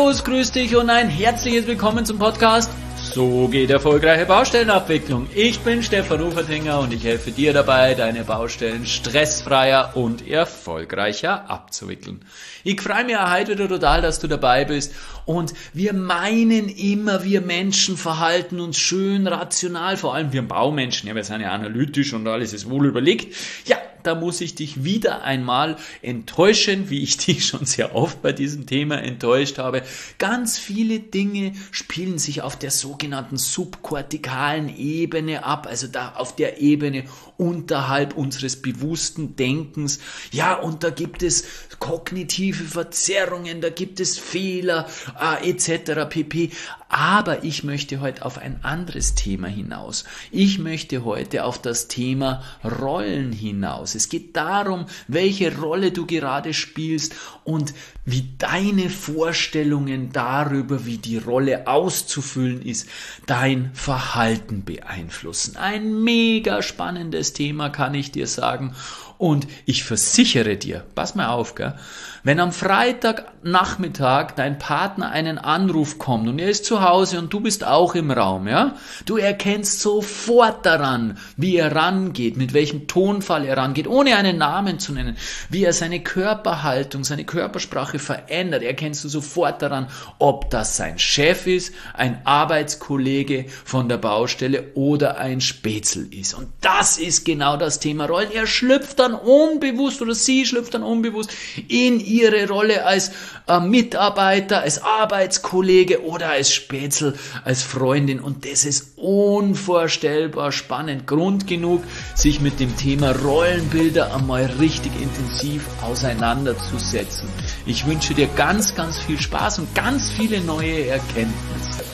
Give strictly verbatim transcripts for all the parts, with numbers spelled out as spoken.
Servus, grüß dich und ein herzliches Willkommen zum Podcast So geht erfolgreiche Baustellenabwicklung. Ich bin Stefan Ufertinger und ich helfe dir dabei, deine Baustellen stressfreier und erfolgreicher abzuwickeln. Ich freue mich heute wieder total, dass du dabei bist und wir meinen immer, wir Menschen verhalten uns schön rational, vor allem wir Baumenschen, ja, wir sind ja analytisch und alles ist wohl überlegt. Ja, da muss ich dich wieder einmal enttäuschen, wie ich dich schon sehr oft bei diesem Thema enttäuscht habe. Ganz viele Dinge spielen sich auf der sogenannten subkortikalen Ebene ab, also da auf der Ebene unterhalb unseres bewussten Denkens. Ja, und da gibt es kognitive Verzerrungen, da gibt es Fehler äh, et cetera pp. Aber ich möchte heute auf ein anderes Thema hinaus. Ich möchte heute auf das Thema Rollen hinaus. Es geht darum, welche Rolle du gerade spielst und wie deine Vorstellungen darüber, wie die Rolle auszufüllen ist, dein Verhalten beeinflussen. Ein mega spannendes Thema, kann ich dir sagen. Und ich versichere dir, pass mal auf, gell? Wenn am Freitagnachmittag dein Partner einen Anruf kommt und er ist zu Hause und du bist auch im Raum, ja? Du erkennst sofort daran, wie er rangeht, mit welchem Tonfall er rangeht, ohne einen Namen zu nennen, wie er seine Körperhaltung, seine Körpersprache verändert, erkennst du sofort daran, ob das sein Chef ist, ein Arbeitskollege von der Baustelle oder ein Spätzl ist. Und das ist genau das Thema Rollen. Er schlüpft dann unbewusst oder sie schlüpft dann unbewusst in ihre Rolle als äh, Mitarbeiter, als Arbeitskollege oder als Spätzl, als Freundin. Und das ist unvorstellbar spannend. Grund genug, sich mit dem Thema Rollenbilder einmal richtig intensiv auseinanderzusetzen. Ich wünsche dir ganz, ganz viel Spaß und ganz viele neue Erkenntnisse.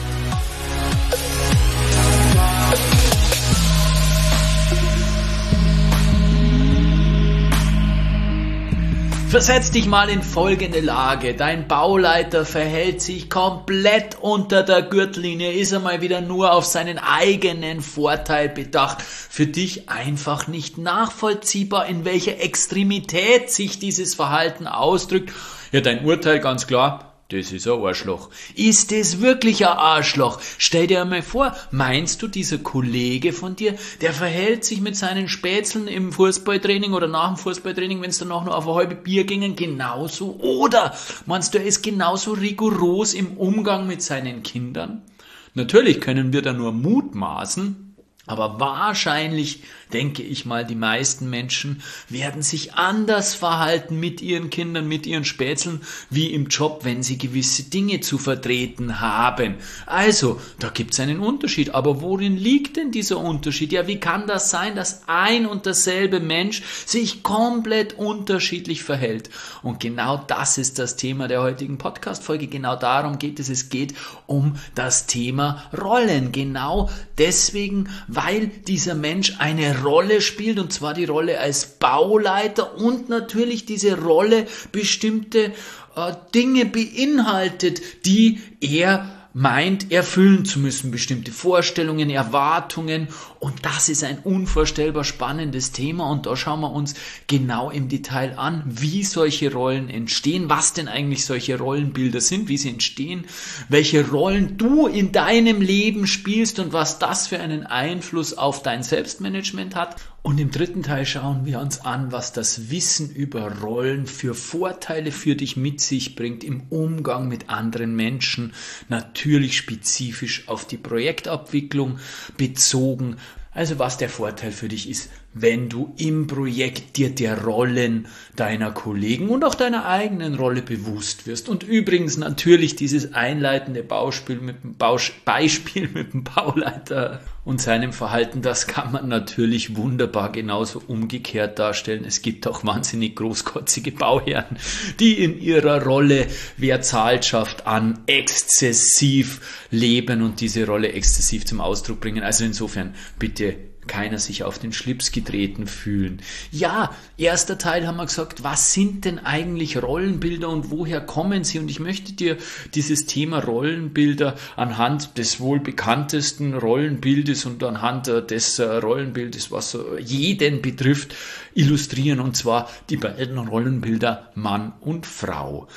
Versetz dich mal in folgende Lage. Dein Bauleiter verhält sich komplett unter der Gürtellinie, ist einmal wieder nur auf seinen eigenen Vorteil bedacht. Für dich einfach nicht nachvollziehbar, in welcher Extremität sich dieses Verhalten ausdrückt. Ja, dein Urteil ganz klar. Das ist ein Arschloch. Ist das wirklich ein Arschloch? Stell dir einmal vor, meinst du, dieser Kollege von dir, der verhält sich mit seinen Spätzlen im Fußballtraining oder nach dem Fußballtraining, wenn es dann auch noch auf ein halbes Bier gingen, genauso? Oder meinst du, er ist genauso rigoros im Umgang mit seinen Kindern? Natürlich können wir da nur mutmaßen, aber wahrscheinlich, denke ich mal, die meisten Menschen werden sich anders verhalten mit ihren Kindern, mit ihren Spätzlen, wie im Job, wenn sie gewisse Dinge zu vertreten haben. Also, da gibt es einen Unterschied. Aber worin liegt denn dieser Unterschied? Ja, wie kann das sein, dass ein und derselbe Mensch sich komplett unterschiedlich verhält? Und genau das ist das Thema der heutigen Podcast-Folge. Genau darum geht es. Es geht um das Thema Rollen. Genau deswegen, weil dieser Mensch eine Rolle spielt, und zwar die Rolle als Bauleiter und natürlich diese Rolle bestimmte äh, Dinge beinhaltet, die er meint, erfüllen zu müssen, bestimmte Vorstellungen, Erwartungen, und das ist ein unvorstellbar spannendes Thema und da schauen wir uns genau im Detail an, wie solche Rollen entstehen, was denn eigentlich solche Rollenbilder sind, wie sie entstehen, welche Rollen du in deinem Leben spielst und was das für einen Einfluss auf dein Selbstmanagement hat. Und im dritten Teil schauen wir uns an, was das Wissen über Rollen für Vorteile für dich mit sich bringt im Umgang mit anderen Menschen, natürlich spezifisch auf die Projektabwicklung bezogen. Also was der Vorteil für dich ist, wenn du im Projekt dir der Rollen deiner Kollegen und auch deiner eigenen Rolle bewusst wirst. Und übrigens natürlich dieses einleitende Beispiel mit dem, Baus- Beispiel mit dem Bauleiter und seinem Verhalten, das kann man natürlich wunderbar genauso umgekehrt darstellen. Es gibt auch wahnsinnig großkotzige Bauherren, die in ihrer Rolle, wer Zahlt schafft, an exzessiv leben und diese Rolle exzessiv zum Ausdruck bringen. Also insofern bitte keiner sich auf den Schlips getreten fühlen. Ja, erster Teil haben wir gesagt, was sind denn eigentlich Rollenbilder und woher kommen sie? Und ich möchte dir dieses Thema Rollenbilder anhand des wohl bekanntesten Rollenbildes und anhand des Rollenbildes, was jeden betrifft, illustrieren, und zwar die beiden Rollenbilder Mann und Frau.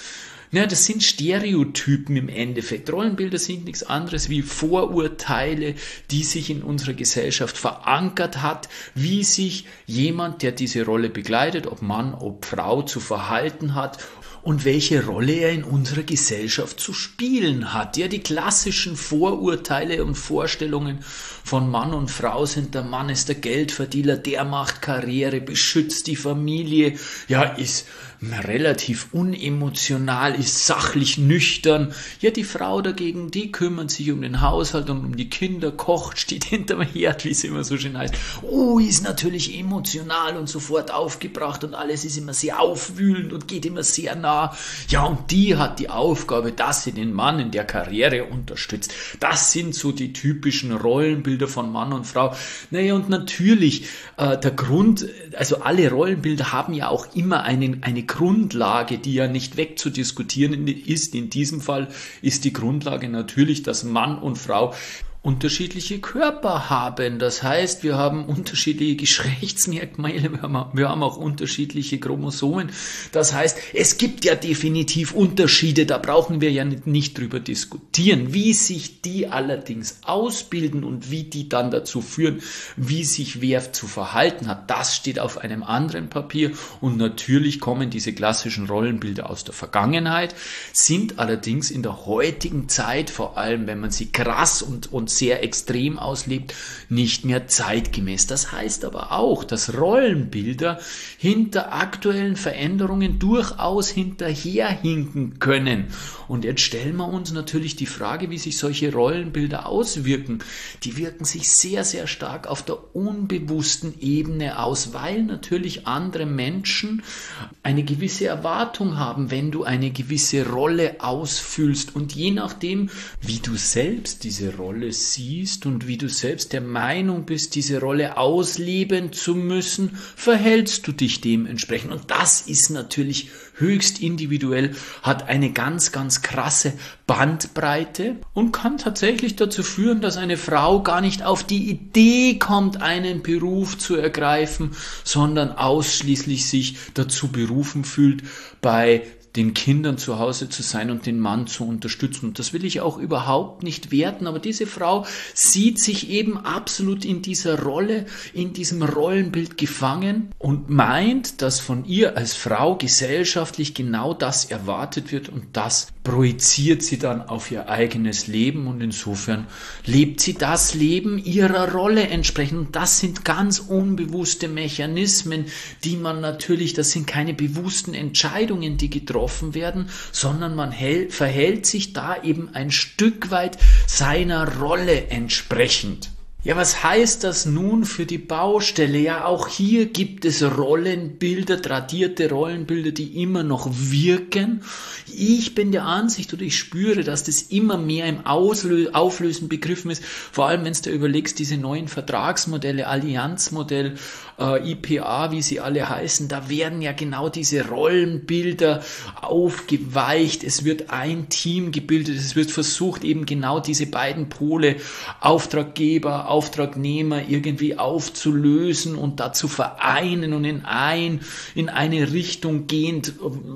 Ja, das sind Stereotypen im Endeffekt. Rollenbilder sind nichts anderes wie Vorurteile, die sich in unserer Gesellschaft verankert hat, wie sich jemand, der diese Rolle begleitet, ob Mann, ob Frau, zu verhalten hat und welche Rolle er in unserer Gesellschaft zu spielen hat. Ja, die klassischen Vorurteile und Vorstellungen von Mann und Frau sind: der Mann ist der Geldverdiener, der macht Karriere, beschützt die Familie, ja, ist relativ unemotional, ist sachlich nüchtern. Ja, die Frau dagegen, die kümmert sich um den Haushalt und um die Kinder, kocht, steht hinterm Herd, wie es immer so schön heißt. Oh, ist natürlich emotional und sofort aufgebracht und alles ist immer sehr aufwühlend und geht immer sehr nah. Ja, und die hat die Aufgabe, dass sie den Mann in der Karriere unterstützt. Das sind so die typischen Rollenbilder von Mann und Frau. Naja, und natürlich, äh, der Grund, also alle Rollenbilder haben ja auch immer einen, eine Grundlage, die ja nicht wegzudiskutieren ist. In diesem Fall ist die Grundlage natürlich, dass Mann und Frau unterschiedliche Körper haben. Das heißt, wir haben unterschiedliche Geschlechtsmerkmale, wir haben, wir haben auch unterschiedliche Chromosomen. Das heißt, es gibt ja definitiv Unterschiede, da brauchen wir ja nicht, nicht drüber diskutieren. Wie sich die allerdings ausbilden und wie die dann dazu führen, wie sich wer zu verhalten hat, das steht auf einem anderen Papier. Und natürlich kommen diese klassischen Rollenbilder aus der Vergangenheit, sind allerdings in der heutigen Zeit, vor allem wenn man sie krass und, und sehr extrem auslebt, nicht mehr zeitgemäß. Das heißt aber auch, dass Rollenbilder hinter aktuellen Veränderungen durchaus hinterherhinken können. Und jetzt stellen wir uns natürlich die Frage, wie sich solche Rollenbilder auswirken. Die wirken sich sehr, sehr stark auf der unbewussten Ebene aus, weil natürlich andere Menschen eine gewisse Erwartung haben, wenn du eine gewisse Rolle ausfüllst. Und je nachdem, wie du selbst diese Rolle siehst und wie du selbst der Meinung bist, diese Rolle ausleben zu müssen, verhältst du dich dementsprechend. Und das ist natürlich höchst individuell, hat eine ganz, ganz krasse Bandbreite und kann tatsächlich dazu führen, dass eine Frau gar nicht auf die Idee kommt, einen Beruf zu ergreifen, sondern ausschließlich sich dazu berufen fühlt, bei den Kindern zu Hause zu sein und den Mann zu unterstützen. Und das will ich auch überhaupt nicht werten, aber diese Frau sieht sich eben absolut in dieser Rolle, in diesem Rollenbild gefangen und meint, dass von ihr als Frau gesellschaftlich genau das erwartet wird und das projiziert sie dann auf ihr eigenes Leben und insofern lebt sie das Leben ihrer Rolle entsprechend. Und das sind ganz unbewusste Mechanismen, die man natürlich, das sind keine bewussten Entscheidungen, die getroffen werden, sondern man hält, verhält sich da eben ein Stück weit seiner Rolle entsprechend. Ja, was heißt das nun für die Baustelle? Ja, auch hier gibt es Rollenbilder, tradierte Rollenbilder, die immer noch wirken. Ich bin der Ansicht oder ich spüre, dass das immer mehr im Auslö- Auflösen begriffen ist, vor allem wenn du überlegst, diese neuen Vertragsmodelle, Allianzmodell, äh, I P A, wie sie alle heißen, da werden ja genau diese Rollenbilder aufgeweicht. Es wird ein Team gebildet, es wird versucht, eben genau diese beiden Pole, Auftraggeber, Auftragnehmer irgendwie aufzulösen und da zu vereinen und in ein, in eine Richtung gehend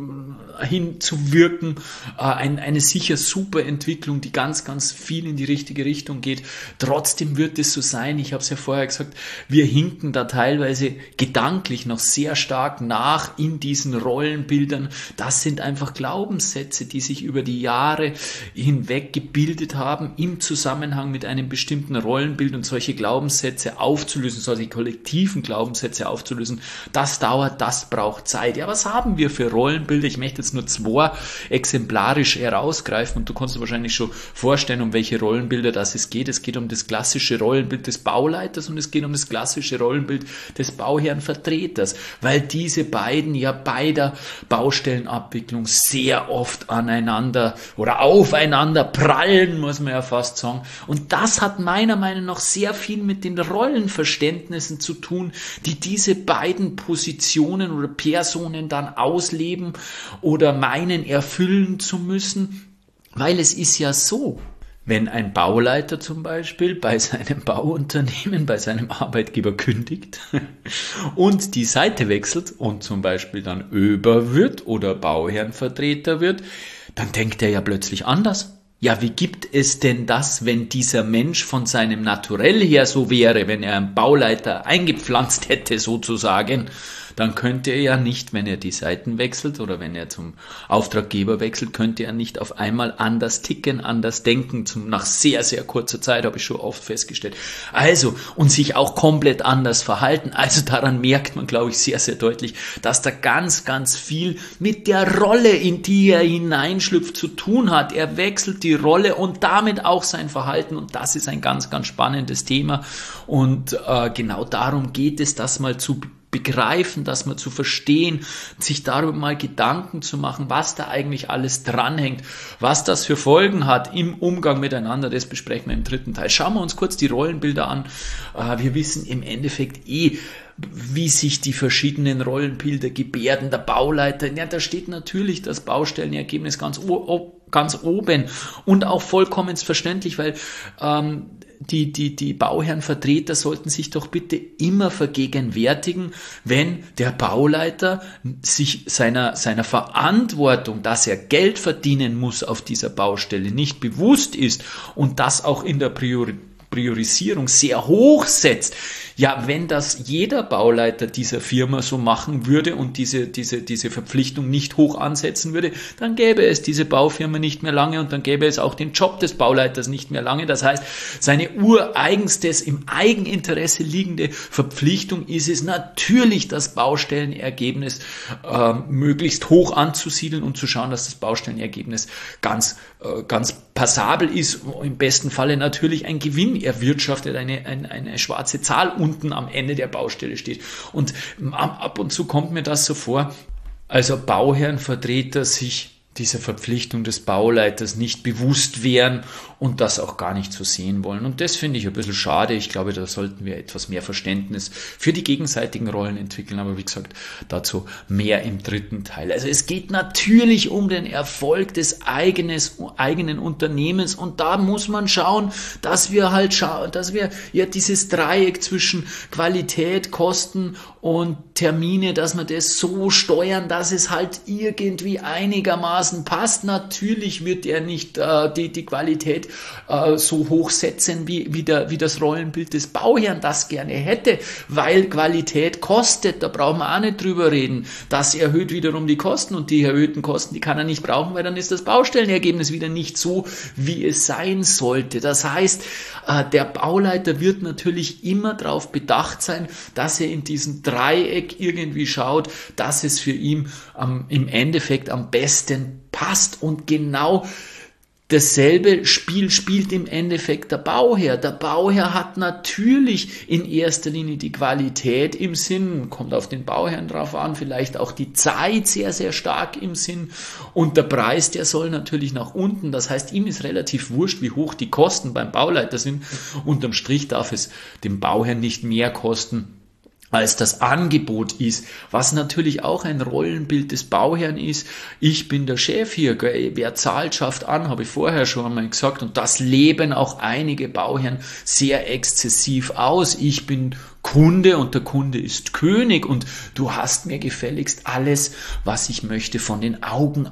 äh, hinzuwirken. Äh, ein, eine sicher super Entwicklung, die ganz, ganz viel in die richtige Richtung geht. Trotzdem wird es so sein, ich habe es ja vorher gesagt, wir hinken da teilweise gedanklich noch sehr stark nach in diesen Rollenbildern. Das sind einfach Glaubenssätze, die sich über die Jahre hinweg gebildet haben im Zusammenhang mit einem bestimmten Rollenbild. Und solche Glaubenssätze aufzulösen, solche kollektiven Glaubenssätze aufzulösen, das dauert, das braucht Zeit. Ja, was haben wir für Rollenbilder? Ich möchte jetzt nur zwei exemplarisch herausgreifen und du kannst dir wahrscheinlich schon vorstellen, um welche Rollenbilder das es geht. Es geht um das klassische Rollenbild des Bauleiters und es geht um das klassische Rollenbild des Bauherrenvertreters, weil diese beiden ja bei der Baustellenabwicklung sehr oft aneinander oder aufeinander prallen, muss man ja fast sagen. Und das hat meiner Meinung nach sehr viel mit den Rollenverständnissen zu tun, die diese beiden Positionen oder Personen dann ausleben oder meinen erfüllen zu müssen, weil es ist ja so, wenn ein Bauleiter zum Beispiel bei seinem Bauunternehmen, bei seinem Arbeitgeber kündigt und die Seite wechselt und zum Beispiel dann Öber wird oder Bauherrenvertreter wird, dann denkt er ja plötzlich anders. Ja, wie gibt es denn das, wenn dieser Mensch von seinem Naturell her so wäre, wenn er einen Bauleiter eingepflanzt hätte sozusagen, dann könnte er ja nicht, wenn er die Seiten wechselt oder wenn er zum Auftraggeber wechselt, könnte er nicht auf einmal anders ticken, anders denken, zum, nach sehr, sehr kurzer Zeit, habe ich schon oft festgestellt. Also, und sich auch komplett anders verhalten. Also daran merkt man, glaube ich, sehr, sehr deutlich, dass da ganz, ganz viel mit der Rolle, in die er hineinschlüpft, zu tun hat. Er wechselt die Rolle und damit auch sein Verhalten, und das ist ein ganz, ganz spannendes Thema, und äh, genau darum geht es, das mal zu begreifen, das mal zu verstehen, sich darüber mal Gedanken zu machen, was da eigentlich alles dranhängt, was das für Folgen hat im Umgang miteinander. Das besprechen wir im dritten Teil. Schauen wir uns kurz die Rollenbilder an. Wir wissen im Endeffekt eh, wie sich die verschiedenen Rollenbilder gebärden. Der Bauleiter, ja, da steht natürlich das Baustellenergebnis ganz, ganz oben und auch vollkommen verständlich, weil ähm, Die, die, die Bauherrenvertreter sollten sich doch bitte immer vergegenwärtigen, wenn der Bauleiter sich seiner, seiner Verantwortung, dass er Geld verdienen muss auf dieser Baustelle, nicht bewusst ist und das auch in der Priorität Priorisierung sehr hoch setzt. Ja, wenn das jeder Bauleiter dieser Firma so machen würde und diese, diese, diese Verpflichtung nicht hoch ansetzen würde, dann gäbe es diese Baufirma nicht mehr lange und dann gäbe es auch den Job des Bauleiters nicht mehr lange. Das heißt, seine ureigenstes, im Eigeninteresse liegende Verpflichtung ist es natürlich, das Baustellenergebnis äh, möglichst hoch anzusiedeln und zu schauen, dass das Baustellenergebnis ganz, äh, ganz passabel ist. Im besten Falle natürlich ein Gewinn erwirtschaftet, eine, eine, eine schwarze Zahl unten am Ende der Baustelle steht. Und ab und zu kommt mir das so vor, als ob Bauherrenvertreter sich dieser Verpflichtung des Bauleiters nicht bewusst wären und das auch gar nicht so sehen wollen. Und das finde ich ein bisschen schade. Ich glaube, da sollten wir etwas mehr Verständnis für die gegenseitigen Rollen entwickeln. Aber wie gesagt, dazu mehr im dritten Teil. Also es geht natürlich um den Erfolg des eigenes, eigenen Unternehmens. Und da muss man schauen, dass wir halt schauen, dass wir ja dieses Dreieck zwischen Qualität, Kosten und Termine, dass wir das so steuern, dass es halt irgendwie einigermaßen passt. Natürlich wird er nicht äh, die, die Qualität äh, so hochsetzen, wie, wie, der, wie das Rollenbild des Bauherrn das gerne hätte, weil Qualität kostet, da brauchen wir auch nicht drüber reden. Das erhöht wiederum die Kosten und die erhöhten Kosten, die kann er nicht brauchen, weil dann ist das Baustellenergebnis wieder nicht so, wie es sein sollte. Das heißt, äh, der Bauleiter wird natürlich immer darauf bedacht sein, dass er in diesem Dreieck irgendwie schaut, dass es für ihn ähm, im Endeffekt am besten passt, und genau dasselbe Spiel spielt im Endeffekt der Bauherr. Der Bauherr hat natürlich in erster Linie die Qualität im Sinn, kommt auf den Bauherrn drauf an, vielleicht auch die Zeit sehr, sehr stark im Sinn, und der Preis, der soll natürlich nach unten. Das heißt, ihm ist relativ wurscht, wie hoch die Kosten beim Bauleiter sind. Unterm Strich darf es dem Bauherrn nicht mehr kosten, als das Angebot ist, was natürlich auch ein Rollenbild des Bauherrn ist. Ich bin der Chef hier, gell? Wer zahlt, schafft an, habe ich vorher schon einmal gesagt, und das leben auch einige Bauherren sehr exzessiv aus. Ich bin Kunde und der Kunde ist König und du hast mir gefälligst alles, was ich möchte, von den Augen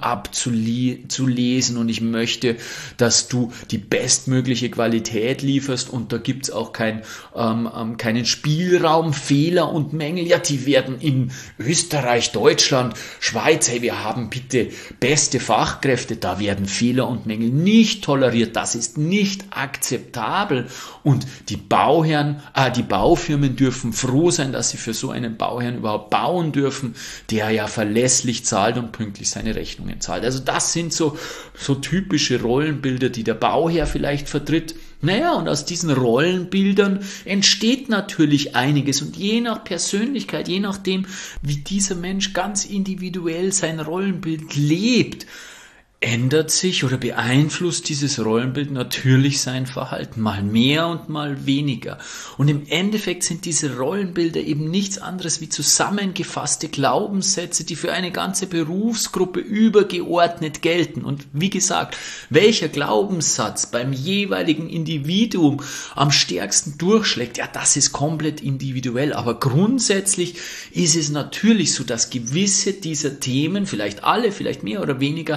abzulesen, und ich möchte, dass du die bestmögliche Qualität lieferst, und da gibt's auch kein, ähm, keinen Spielraum, Fehler und Mängel. Ja, die werden in Österreich, Deutschland, Schweiz, hey, wir haben bitte beste Fachkräfte, da werden Fehler und Mängel nicht toleriert, das ist nicht akzeptabel, und die Bauherren, äh, die Baufirmen dürfen froh sein, dass sie für so einen Bauherrn überhaupt bauen dürfen, der ja verlässlich zahlt und pünktlich seine Rechnungen zahlt. Also das sind so, so typische Rollenbilder, die der Bauherr vielleicht vertritt. Naja, und aus diesen Rollenbildern entsteht natürlich einiges, und je nach Persönlichkeit, je nachdem, wie dieser Mensch ganz individuell sein Rollenbild lebt, ändert sich oder beeinflusst dieses Rollenbild natürlich sein Verhalten, mal mehr und mal weniger. Und im Endeffekt sind diese Rollenbilder eben nichts anderes wie zusammengefasste Glaubenssätze, die für eine ganze Berufsgruppe übergeordnet gelten. Und wie gesagt, welcher Glaubenssatz beim jeweiligen Individuum am stärksten durchschlägt, ja, das ist komplett individuell. Aber grundsätzlich ist es natürlich so, dass gewisse dieser Themen, vielleicht alle, vielleicht mehr oder weniger,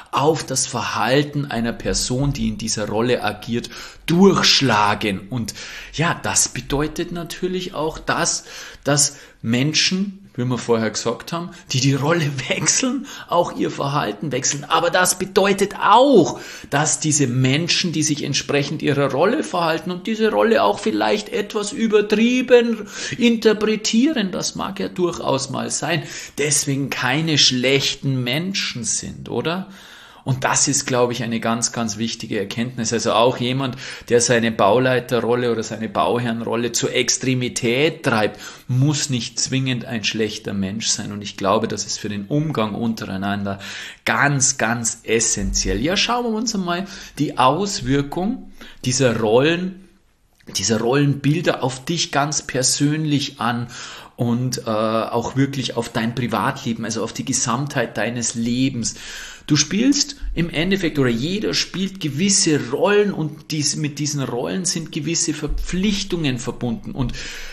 auf das Verhalten einer Person, die in dieser Rolle agiert, durchschlagen. Und ja, das bedeutet natürlich auch das, dass Menschen, wie wir vorher gesagt haben, die die Rolle wechseln, auch ihr Verhalten wechseln. Aber das bedeutet auch, dass diese Menschen, die sich entsprechend ihrer Rolle verhalten und diese Rolle auch vielleicht etwas übertrieben interpretieren, das mag ja durchaus mal sein, deswegen keine schlechten Menschen sind, oder? Und das ist, glaube ich, eine ganz, ganz wichtige Erkenntnis. Also auch jemand, der seine Bauleiterrolle oder seine Bauherrenrolle zur Extremität treibt, muss nicht zwingend ein schlechter Mensch sein. Und ich glaube, das ist für den Umgang untereinander ganz, ganz essentiell. Ja, schauen wir uns einmal die Auswirkung dieser Rollen, dieser Rollenbilder auf dich ganz persönlich an. Und äh, auch wirklich auf dein Privatleben, also auf die Gesamtheit deines Lebens. Du spielst im Endeffekt, oder jeder spielt gewisse Rollen und dies, mit diesen Rollen sind gewisse Verpflichtungen verbunden. Und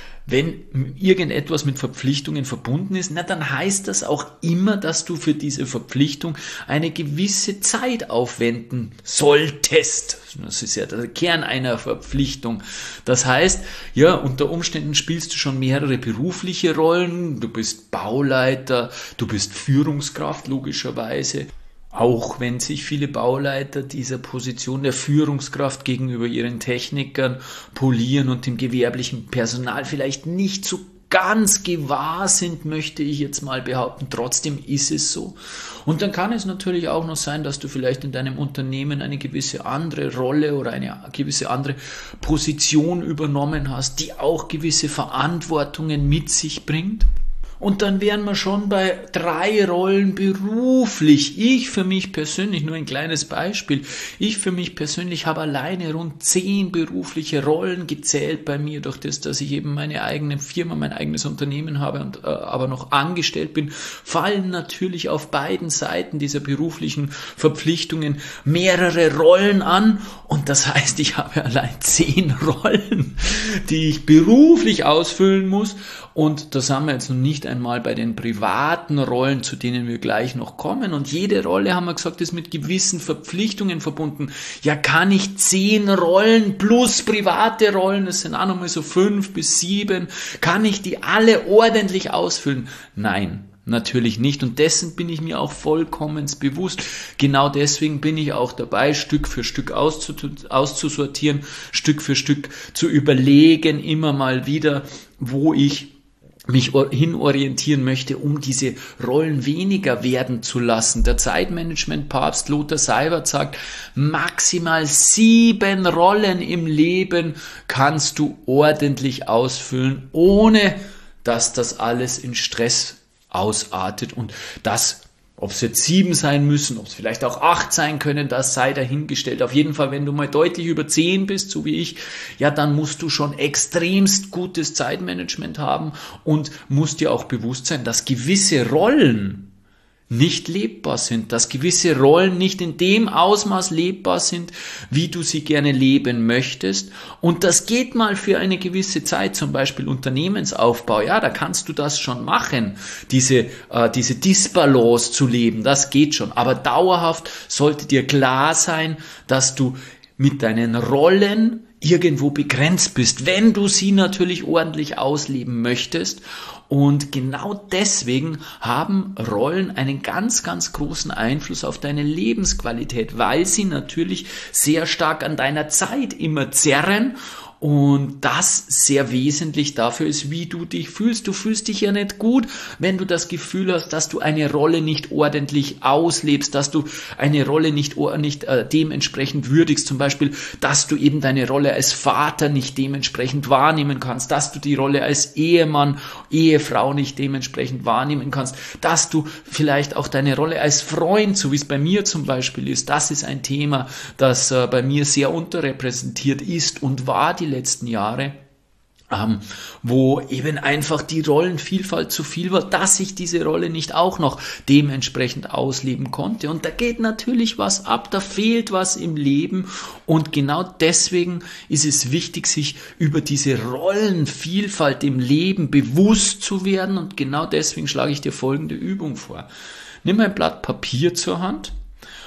wenn irgendetwas mit Verpflichtungen verbunden ist, na, dann heißt das auch immer, dass du für diese Verpflichtung eine gewisse Zeit aufwenden solltest. Das ist ja der Kern einer Verpflichtung. Das heißt, ja, unter Umständen spielst du schon mehrere berufliche Rollen. Du bist Bauleiter, du bist Führungskraft logischerweise. Auch wenn sich viele Bauleiter dieser Position der Führungskraft gegenüber ihren Technikern, Polieren und dem gewerblichen Personal vielleicht nicht so ganz gewahr sind, möchte ich jetzt mal behaupten. Trotzdem ist es so. Und dann kann es natürlich auch noch sein, dass du vielleicht in deinem Unternehmen eine gewisse andere Rolle oder eine gewisse andere Position übernommen hast, die auch gewisse Verantwortungen mit sich bringt. Und dann wären wir schon bei drei Rollen beruflich. Ich für mich persönlich, nur ein kleines Beispiel, ich für mich persönlich habe alleine rund zehn berufliche Rollen gezählt bei mir, durch das, dass ich eben meine eigene Firma, mein eigenes Unternehmen habe und äh, aber noch angestellt bin, fallen natürlich auf beiden Seiten dieser beruflichen Verpflichtungen mehrere Rollen an. Und das heißt, ich habe allein zehn Rollen, die ich beruflich ausfüllen muss. Und das haben wir jetzt noch nicht einmal bei den privaten Rollen, zu denen wir gleich noch kommen. Und jede Rolle, haben wir gesagt, ist mit gewissen Verpflichtungen verbunden. Ja, kann ich zehn Rollen plus private Rollen, das sind auch nochmal so fünf bis sieben, kann ich die alle ordentlich ausfüllen? Nein. Natürlich nicht, und dessen bin ich mir auch vollkommen bewusst. Genau deswegen bin ich auch dabei, Stück für Stück auszusortieren, Stück für Stück zu überlegen, immer mal wieder, wo ich mich hinorientieren möchte, um diese Rollen weniger werden zu lassen. Der Zeitmanagement-Papst Lothar Seiwert sagt, maximal sieben Rollen im Leben kannst du ordentlich ausfüllen, ohne dass das alles in Stress ausartet. Und das, ob es jetzt sieben sein müssen, ob es vielleicht auch acht sein können, das sei dahingestellt. Auf jeden Fall, wenn du mal deutlich über zehn bist, so wie ich, ja, dann musst du schon extremst gutes Zeitmanagement haben und musst dir auch bewusst sein, dass gewisse Rollen nicht lebbar sind, dass gewisse Rollen nicht in dem Ausmaß lebbar sind, wie du sie gerne leben möchtest. Und das geht mal für eine gewisse Zeit, zum Beispiel Unternehmensaufbau. Ja, da kannst du das schon machen, diese, äh, diese Disbalance zu leben, das geht schon. Aber dauerhaft sollte dir klar sein, dass du mit deinen Rollen irgendwo begrenzt bist, wenn du sie natürlich ordentlich ausleben möchtest. Und genau deswegen haben Rollen einen ganz, ganz großen Einfluss auf deine Lebensqualität, weil sie natürlich sehr stark an deiner Zeit immer zerren. Und das sehr wesentlich dafür ist, wie du dich fühlst. Du fühlst dich ja nicht gut, wenn du das Gefühl hast, dass du eine Rolle nicht ordentlich auslebst, dass du eine Rolle nicht, nicht äh, dementsprechend würdigst. Zum Beispiel, dass du eben deine Rolle als Vater nicht dementsprechend wahrnehmen kannst, dass du die Rolle als Ehemann, Ehefrau nicht dementsprechend wahrnehmen kannst, dass du vielleicht auch deine Rolle als Freund, so wie es bei mir zum Beispiel ist, das ist ein Thema, das äh, bei mir sehr unterrepräsentiert ist und war die letzten Jahre, ähm, wo eben einfach die Rollenvielfalt zu viel war, dass ich diese Rolle nicht auch noch dementsprechend ausleben konnte. Und da geht natürlich was ab, da fehlt was im Leben. Und genau deswegen ist es wichtig, sich über diese Rollenvielfalt im Leben bewusst zu werden. Und genau deswegen schlage ich dir folgende Übung vor. Nimm ein Blatt Papier zur Hand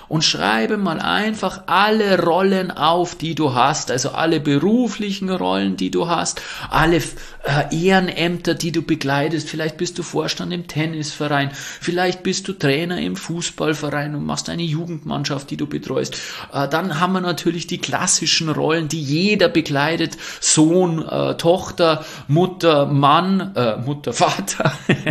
und schreibe mal einfach alle Rollen auf, die du hast, also alle beruflichen Rollen, die du hast, alle äh, Ehrenämter, die du begleitest. Vielleicht bist du Vorstand im Tennisverein, vielleicht bist du Trainer im Fußballverein und machst eine Jugendmannschaft, die du betreust. Äh, dann haben wir natürlich die klassischen Rollen, die jeder begleitet: Sohn, äh, Tochter, Mutter, Mann, äh, Mutter, Vater,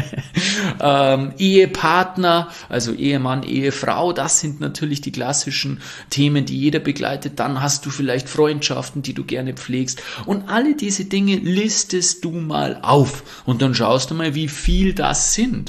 ähm, Ehepartner, also Ehemann, Ehefrau. Das sind natürlich die klassischen Themen, die jeder begleitet. Dann hast du vielleicht Freundschaften, die du gerne pflegst, und alle diese Dinge listest du mal auf und dann schaust du mal, wie viel das sind.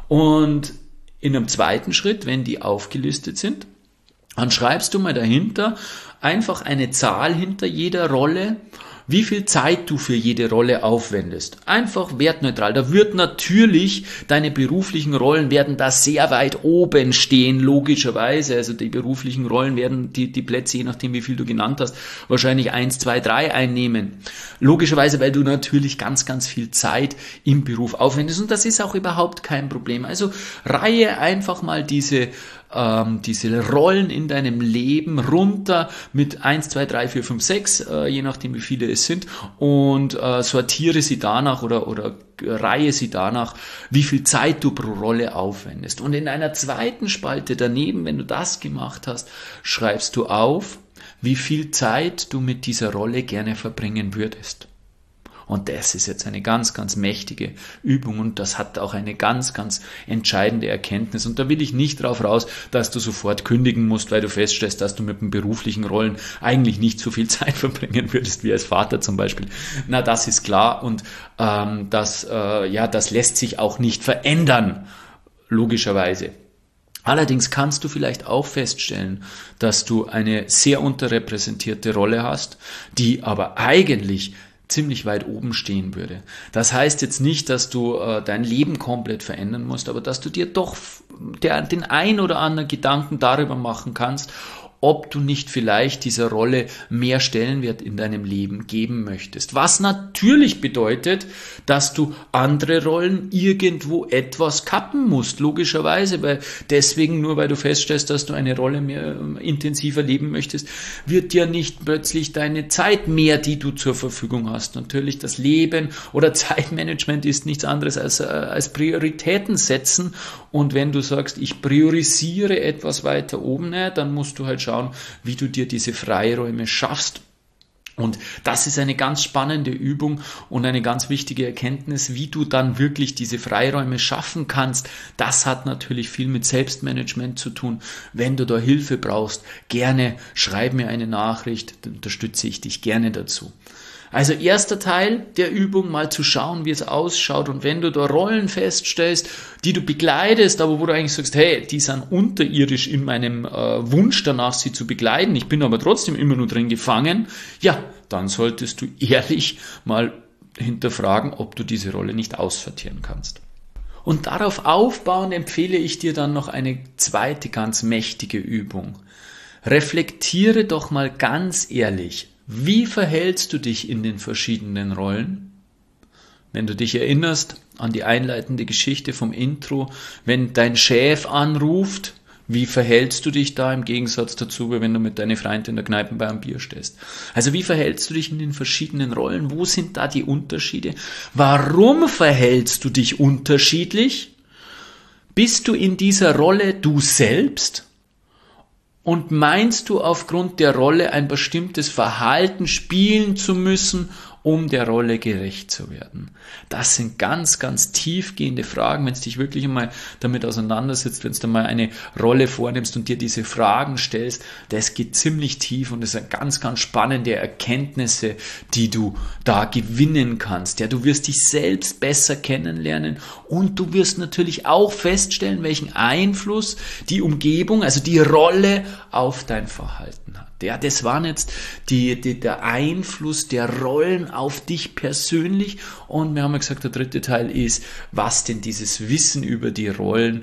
Und in einem zweiten Schritt, wenn die aufgelistet sind, dann schreibst du mal dahinter einfach eine Zahl hinter jeder Rolle, wie viel Zeit du für jede Rolle aufwendest. Einfach wertneutral. Da wird natürlich, deine beruflichen Rollen werden da sehr weit oben stehen, logischerweise. Also die beruflichen Rollen werden die, die Plätze, je nachdem wie viel du genannt hast, wahrscheinlich eins, zwei, drei einnehmen. Logischerweise, weil du natürlich ganz, ganz viel Zeit im Beruf aufwendest. Und das ist auch überhaupt kein Problem. Also reihe einfach mal diese Ähm, diese Rollen in deinem Leben runter mit eins, zwei, drei, vier, fünf, sechs, äh, je nachdem wie viele es sind, und äh, sortiere sie danach oder, oder reihe sie danach, wie viel Zeit du pro Rolle aufwendest. Und in einer zweiten Spalte daneben, wenn du das gemacht hast, schreibst du auf, wie viel Zeit du mit dieser Rolle gerne verbringen würdest. Und das ist jetzt eine ganz, ganz mächtige Übung, und das hat auch eine ganz, ganz entscheidende Erkenntnis. Und da will ich nicht drauf raus, dass du sofort kündigen musst, weil du feststellst, dass du mit den beruflichen Rollen eigentlich nicht so viel Zeit verbringen würdest wie als Vater zum Beispiel. Na, das ist klar, und ähm, das, äh, ja, das lässt sich auch nicht verändern, logischerweise. Allerdings kannst du vielleicht auch feststellen, dass du eine sehr unterrepräsentierte Rolle hast, die aber eigentlich ziemlich weit oben stehen würde. Das heißt jetzt nicht, dass du äh, dein Leben komplett verändern musst, aber dass du dir doch der, den ein oder anderen Gedanken darüber machen kannst, ob du nicht vielleicht dieser Rolle mehr Stellenwert in deinem Leben geben möchtest. Was natürlich bedeutet, dass du andere Rollen irgendwo etwas kappen musst, logischerweise, weil deswegen, nur weil du feststellst, dass du eine Rolle mehr äh, intensiver leben möchtest, wird dir nicht plötzlich deine Zeit mehr, die du zur Verfügung hast. Natürlich, das Leben oder Zeitmanagement ist nichts anderes als, äh, als Prioritäten setzen, und wenn du sagst, ich priorisiere etwas weiter oben, ne, dann musst du halt schauen, wie du dir diese Freiräume schaffst. Und das ist eine ganz spannende Übung und eine ganz wichtige Erkenntnis, wie du dann wirklich diese Freiräume schaffen kannst. Das hat natürlich viel mit Selbstmanagement zu tun. Wenn du da Hilfe brauchst, gerne schreib mir eine Nachricht, dann unterstütze ich dich gerne dazu. Also erster Teil der Übung, mal zu schauen, wie es ausschaut, und wenn du da Rollen feststellst, die du begleitest, aber wo du eigentlich sagst, hey, die sind unterirdisch in meinem äh, Wunsch danach, sie zu begleiten, ich bin aber trotzdem immer nur drin gefangen, ja, dann solltest du ehrlich mal hinterfragen, ob du diese Rolle nicht aussortieren kannst. Und darauf aufbauend empfehle ich dir dann noch eine zweite ganz mächtige Übung. Reflektiere doch mal ganz ehrlich, wie verhältst du dich in den verschiedenen Rollen? Wenn du dich erinnerst an die einleitende Geschichte vom Intro, wenn dein Chef anruft, wie verhältst du dich da im Gegensatz dazu, wenn du mit deiner Freundin in der Kneipe bei einem Bier stehst? Also wie verhältst du dich in den verschiedenen Rollen? Wo sind da die Unterschiede? Warum verhältst du dich unterschiedlich? Bist du in dieser Rolle du selbst? Und meinst du aufgrund der Rolle ein bestimmtes Verhalten spielen zu müssen, um der Rolle gerecht zu werden? Das sind ganz, ganz tiefgehende Fragen, wenn du dich wirklich einmal damit auseinandersetzt, wenn du mal eine Rolle vornimmst und dir diese Fragen stellst. Das geht ziemlich tief und das sind ganz, ganz spannende Erkenntnisse, die du da gewinnen kannst. Ja, du wirst dich selbst besser kennenlernen und du wirst natürlich auch feststellen, welchen Einfluss die Umgebung, also die Rolle auf dein Verhalten hat. Ja, das waren jetzt die, die, der Einfluss der Rollen auf dich persönlich, und wir haben ja gesagt, der dritte Teil ist, was denn dieses Wissen über die Rollen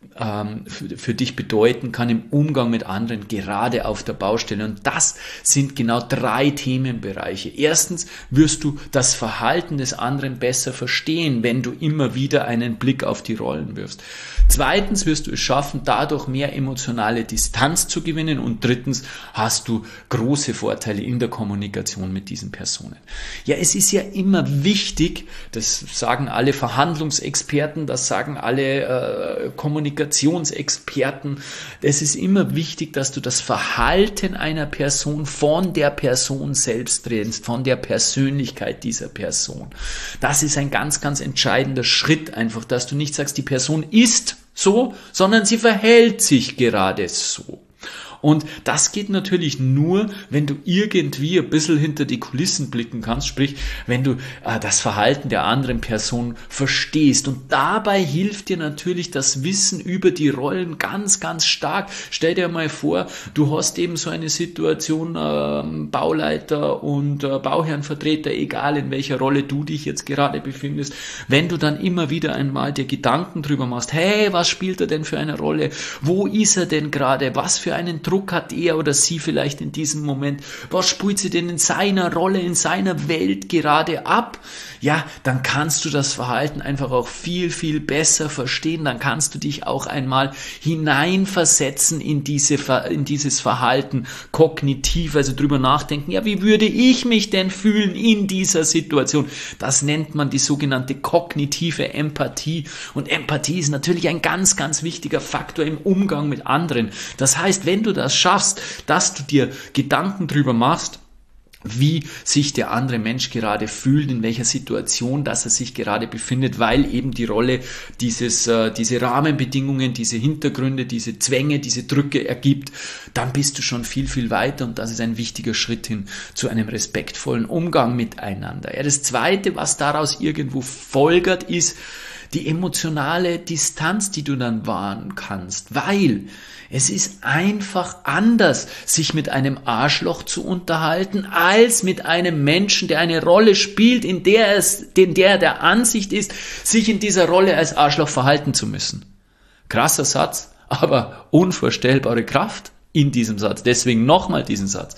ähm, für, für dich bedeuten kann im Umgang mit anderen, gerade auf der Baustelle. Und das sind genau drei Themenbereiche. Erstens wirst du das Verhalten des anderen besser verstehen, wenn du immer wieder einen Blick auf die Rollen wirfst. Zweitens wirst du es schaffen, dadurch mehr emotionale Distanz zu gewinnen. Und drittens hast du große Vorteile in der Kommunikation mit diesen Personen. Ja, es ist ja immer wichtig, das sagen alle Verhandlungsexperten, das sagen alle äh, Kommunikationsexperten, es ist immer wichtig, dass du das Verhalten einer Person von der Person selbst trennst, von der Persönlichkeit dieser Person. Das ist ein ganz, ganz entscheidender Schritt einfach, dass du nicht sagst, die Person ist so, sondern sie verhält sich gerade so. Und das geht natürlich nur, wenn du irgendwie ein bisschen hinter die Kulissen blicken kannst, sprich, wenn du äh, das Verhalten der anderen Person verstehst. Und dabei hilft dir natürlich das Wissen über die Rollen ganz, ganz stark. Stell dir mal vor, du hast eben so eine Situation, äh, Bauleiter und äh, Bauherrenvertreter, egal in welcher Rolle du dich jetzt gerade befindest, wenn du dann immer wieder einmal dir Gedanken drüber machst, hey, was spielt er denn für eine Rolle? Wo ist er denn gerade? Was für einen Druck hat er oder sie vielleicht in diesem Moment? Was spielt sie denn in seiner Rolle, in seiner Welt gerade ab? Ja, dann kannst du das Verhalten einfach auch viel, viel besser verstehen. Dann kannst du dich auch einmal hineinversetzen in diese, in dieses Verhalten kognitiv, also drüber nachdenken, ja, wie würde ich mich denn fühlen in dieser Situation? Das nennt man die sogenannte kognitive Empathie. Und Empathie ist natürlich ein ganz, ganz wichtiger Faktor im Umgang mit anderen. Das heißt, wenn du das schaffst, dass du dir Gedanken drüber machst, wie sich der andere Mensch gerade fühlt, in welcher Situation, dass er sich gerade befindet, weil eben die Rolle dieses, äh, diese Rahmenbedingungen, diese Hintergründe, diese Zwänge, diese Drücke ergibt, dann bist du schon viel, viel weiter und das ist ein wichtiger Schritt hin zu einem respektvollen Umgang miteinander. Ja, das Zweite, was daraus irgendwo folgert, ist die emotionale Distanz, die du dann wahren kannst, weil es ist einfach anders, sich mit einem Arschloch zu unterhalten, als mit einem Menschen, der eine Rolle spielt, in der es, in der er der Ansicht ist, sich in dieser Rolle als Arschloch verhalten zu müssen. Krasser Satz, aber unvorstellbare Kraft in diesem Satz. Deswegen nochmal diesen Satz.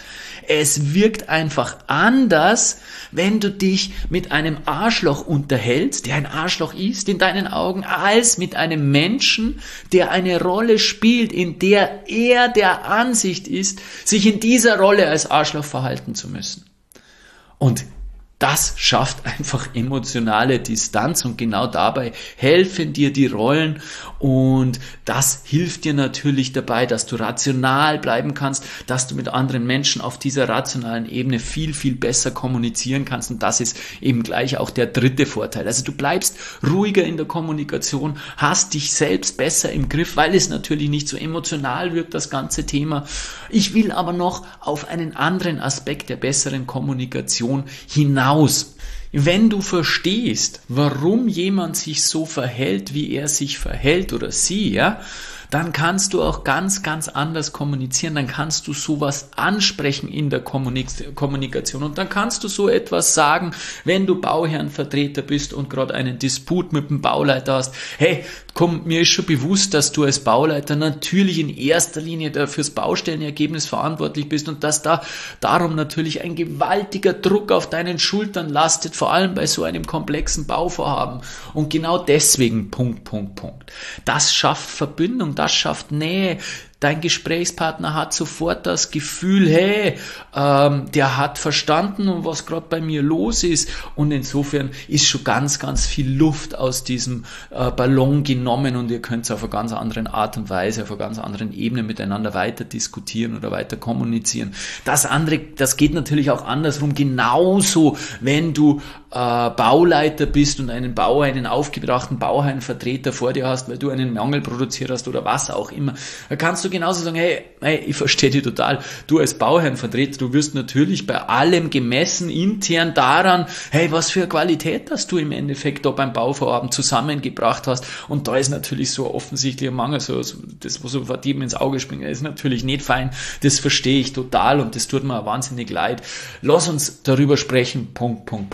Es wirkt einfach anders, wenn du dich mit einem Arschloch unterhältst, der ein Arschloch ist in deinen Augen, als mit einem Menschen, der eine Rolle spielt, in der er der Ansicht ist, sich in dieser Rolle als Arschloch verhalten zu müssen. Und das schafft einfach emotionale Distanz und genau dabei helfen dir die Rollen und das hilft dir natürlich dabei, dass du rational bleiben kannst, dass du mit anderen Menschen auf dieser rationalen Ebene viel, viel besser kommunizieren kannst und das ist eben gleich auch der dritte Vorteil. Also du bleibst ruhiger in der Kommunikation, hast dich selbst besser im Griff, weil es natürlich nicht so emotional wirkt, das ganze Thema. Ich will aber noch auf einen anderen Aspekt der besseren Kommunikation hinaus. Wenn du verstehst, warum jemand sich so verhält, wie er sich verhält oder sie, ja, dann kannst du auch ganz, ganz anders kommunizieren, dann kannst du sowas ansprechen in der Kommunik- Kommunikation und dann kannst du so etwas sagen, wenn du Bauherrenvertreter bist und gerade einen Disput mit dem Bauleiter hast, hey, komm, mir ist schon bewusst, dass du als Bauleiter natürlich in erster Linie fürs Baustellenergebnis verantwortlich bist und dass da darum natürlich ein gewaltiger Druck auf deinen Schultern lastet, vor allem bei so einem komplexen Bauvorhaben und genau deswegen Punkt, Punkt, Punkt. Das schafft Verbindung, das schafft Nähe. Dein Gesprächspartner hat sofort das Gefühl, hey, ähm, der hat verstanden, was gerade bei mir los ist. Und insofern ist schon ganz, ganz viel Luft aus diesem äh, Ballon genommen und ihr könnt auf einer ganz anderen Art und Weise, auf einer ganz anderen Ebene miteinander weiter diskutieren oder weiter kommunizieren. Das andere, das geht natürlich auch andersrum. Genauso, wenn du äh, Bauleiter bist und einen Bauer, einen aufgebrachten Bauherrenvertreter vor dir hast, weil du einen Mangel produziert hast oder was auch immer, da kannst du genauso sagen, hey, hey, ich verstehe dich total. Du als Bauherrenvertreter, du wirst natürlich bei allem gemessen intern daran, hey, was für eine Qualität, dass du im Endeffekt da beim Bauvorhaben zusammengebracht hast. Und da ist natürlich so offensichtlich ein Mangel, so, so das, was so vor jedem ins Auge springt, ist natürlich nicht fein. Das verstehe ich total und das tut mir wahnsinnig leid. Lass uns darüber sprechen, Punkt, Punkt, Punkt, wie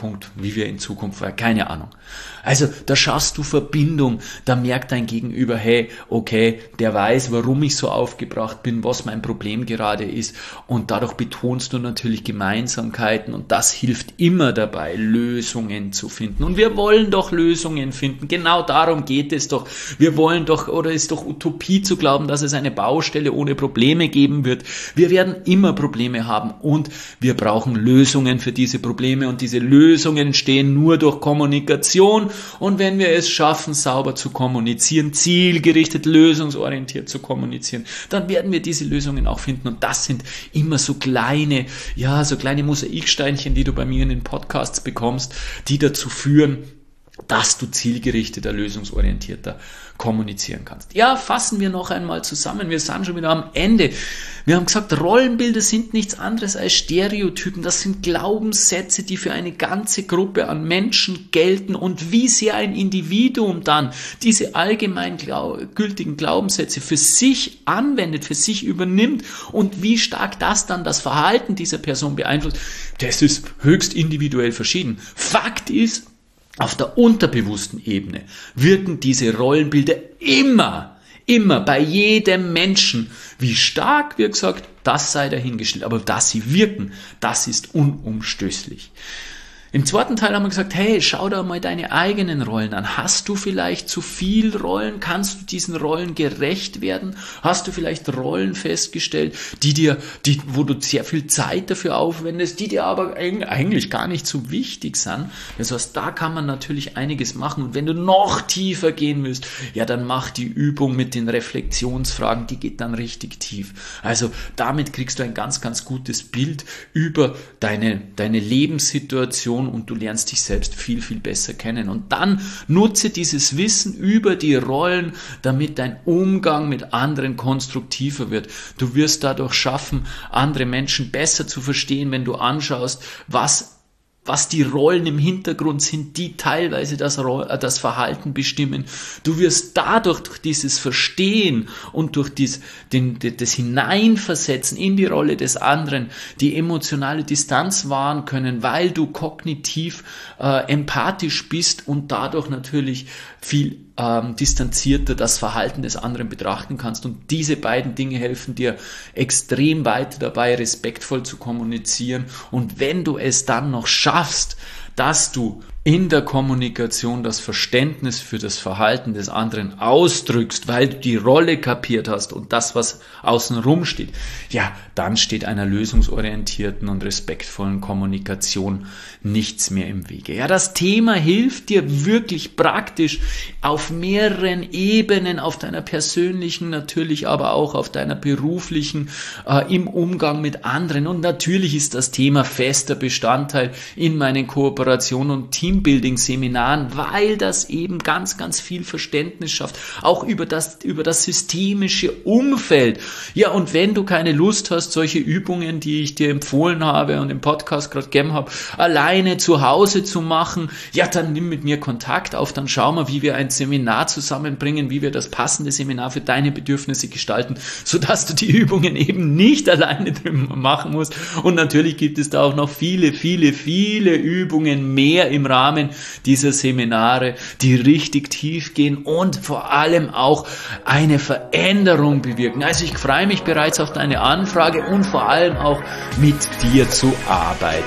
wie wir in Zukunft, keine Ahnung. Also da schaffst du Verbindung, da merkt dein Gegenüber, hey, okay, der weiß, warum ich so aufgebracht bin, was mein Problem gerade ist, und dadurch betonst du natürlich Gemeinsamkeiten, und das hilft immer dabei, Lösungen zu finden. Und wir wollen doch Lösungen finden, genau darum geht es doch. Wir wollen doch, oder ist doch Utopie zu glauben, dass es eine Baustelle ohne Probleme geben wird. Wir werden immer Probleme haben, und wir brauchen Lösungen für diese Probleme, und diese Lösungen entstehen nur durch Kommunikation. Und wenn wir es schaffen, sauber zu kommunizieren, zielgerichtet, lösungsorientiert zu kommunizieren, dann werden wir diese Lösungen auch finden. Und das sind immer so kleine, ja, so kleine Mosaiksteinchen, die du bei mir in den Podcasts bekommst, die dazu führen, dass du zielgerichteter, lösungsorientierter kommunizieren kannst. Ja, fassen wir noch einmal zusammen. Wir sind schon wieder am Ende. Wir haben gesagt, Rollenbilder sind nichts anderes als Stereotypen. Das sind Glaubenssätze, die für eine ganze Gruppe an Menschen gelten, und wie sehr ein Individuum dann diese allgemein gültigen Glaubenssätze für sich anwendet, für sich übernimmt, und wie stark das dann das Verhalten dieser Person beeinflusst, das ist höchst individuell verschieden. Fakt ist, auf der unterbewussten Ebene wirken diese Rollenbilder immer, immer bei jedem Menschen. Wie stark, wie gesagt, das sei dahingestellt. Aber dass sie wirken, das ist unumstößlich. Im zweiten Teil haben wir gesagt, hey, schau da mal deine eigenen Rollen an. Hast du vielleicht zu viel Rollen? Kannst du diesen Rollen gerecht werden? Hast du vielleicht Rollen festgestellt, die dir, die, wo du sehr viel Zeit dafür aufwendest, die dir aber eigentlich gar nicht so wichtig sind? Das heißt, da kann man natürlich einiges machen. Und wenn du noch tiefer gehen willst, ja, dann mach die Übung mit den Reflexionsfragen, die geht dann richtig tief. Also damit kriegst du ein ganz, ganz gutes Bild über deine, deine Lebenssituation, und du lernst dich selbst viel, viel besser kennen. Und dann nutze dieses Wissen über die Rollen, damit dein Umgang mit anderen konstruktiver wird. Du wirst dadurch schaffen, andere Menschen besser zu verstehen, wenn du anschaust, was was die Rollen im Hintergrund sind, die teilweise das, das Verhalten bestimmen. Du wirst dadurch, durch dieses Verstehen und durch dies, den, das Hineinversetzen in die Rolle des anderen, die emotionale Distanz wahren können, weil du kognitiv äh, empathisch bist und dadurch natürlich viel ähm, distanzierter das Verhalten des anderen betrachten kannst. Und diese beiden Dinge helfen dir extrem weiter dabei, respektvoll zu kommunizieren. Und wenn du es dann noch schaffst, dass du in der Kommunikation das Verständnis für das Verhalten des anderen ausdrückst, weil du die Rolle kapiert hast und das, was außenrum steht, ja, dann steht einer lösungsorientierten und respektvollen Kommunikation nichts mehr im Wege. Ja, das Thema hilft dir wirklich praktisch auf mehreren Ebenen, auf deiner persönlichen, natürlich aber auch auf deiner beruflichen, äh, im Umgang mit anderen. Und natürlich ist das Thema fester Bestandteil in meinen Kooperationen und Teambuilding-Seminaren, weil das eben ganz, ganz viel Verständnis schafft, auch über das, über das systemische Umfeld. Ja, und wenn du keine Lust hast, solche Übungen, die ich dir empfohlen habe und im Podcast gerade gegeben habe, alleine zu Hause zu machen, ja, dann nimm mit mir Kontakt auf, dann schauen wir, wie wir ein Seminar zusammenbringen, wie wir das passende Seminar für deine Bedürfnisse gestalten, sodass du die Übungen eben nicht alleine machen musst. Und natürlich gibt es da auch noch viele, viele, viele Übungen mehr im Rahmen dieser Seminare, die richtig tief gehen und vor allem auch eine Veränderung bewirken. Also ich freue mich bereits auf deine Anfrage und vor allem auch mit dir zu arbeiten.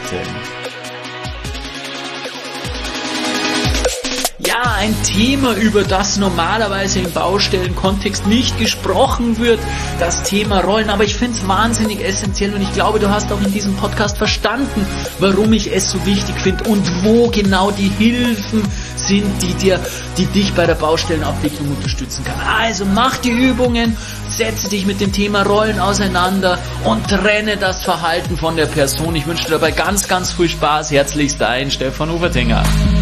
Ja, ein Thema, über das normalerweise im Baustellenkontext nicht gesprochen wird, das Thema Rollen, aber ich finde es wahnsinnig essentiell und ich glaube, du hast auch in diesem Podcast verstanden, warum ich es so wichtig finde und wo genau die Hilfen sind, die dir, die dich bei der Baustellenabwicklung unterstützen kann. Also mach die Übungen, setze dich mit dem Thema Rollen auseinander und trenne das Verhalten von der Person. Ich wünsche dir dabei ganz, ganz viel Spaß. Herzlichst dein Stefan Ufertinger.